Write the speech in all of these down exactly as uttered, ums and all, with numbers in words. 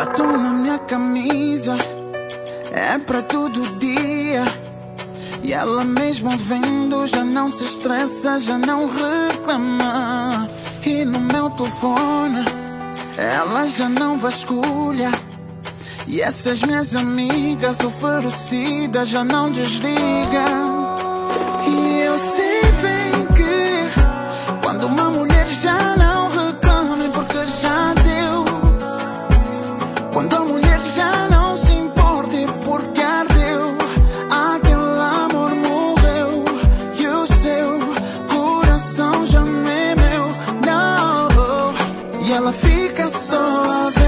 Batom na minha camisa, é pra todo dia. E ela mesmo vendo já não se estressa, já não reclama. E no meu telefone ela já não vasculha. E essas minhas amigas oferecidas já não desliga. E eu sei bem que quando uma mulher já não reclama é porque já deu. Quando a mulher já não se importa é porque ardeu. Aquele amor morreu e o seu coração já não é meu, não. E ela fica só a ver.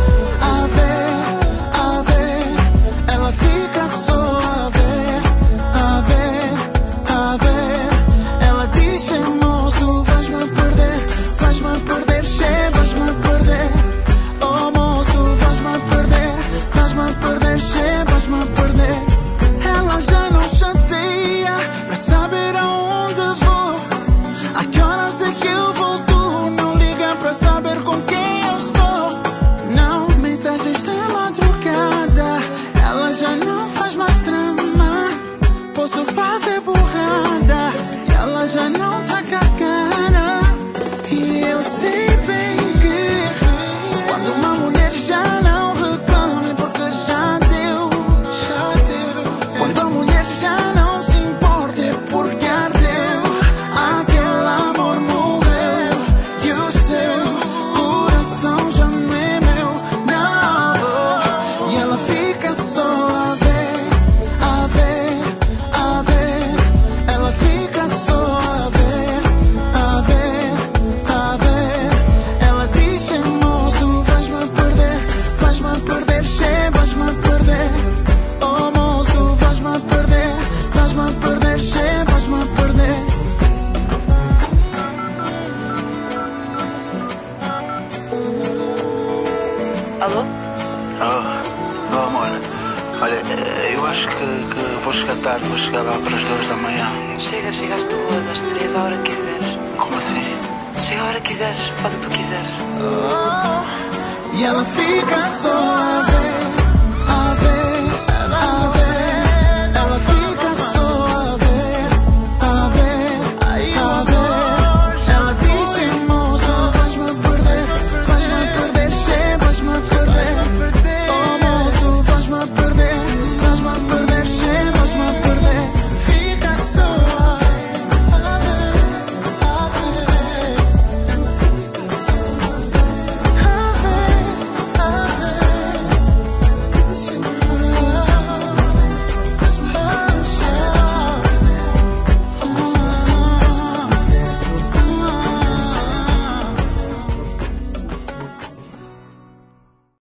Alô? Oh, oh amor, olha, eu acho que, que vou chegar tarde, vou chegar lá para as duas da manhã. Chega, chega às duas, às três, à hora que quiseres. Como assim? Chega à hora que quiseres, faz o que tu quiseres. Oh, e ela fica só a ver.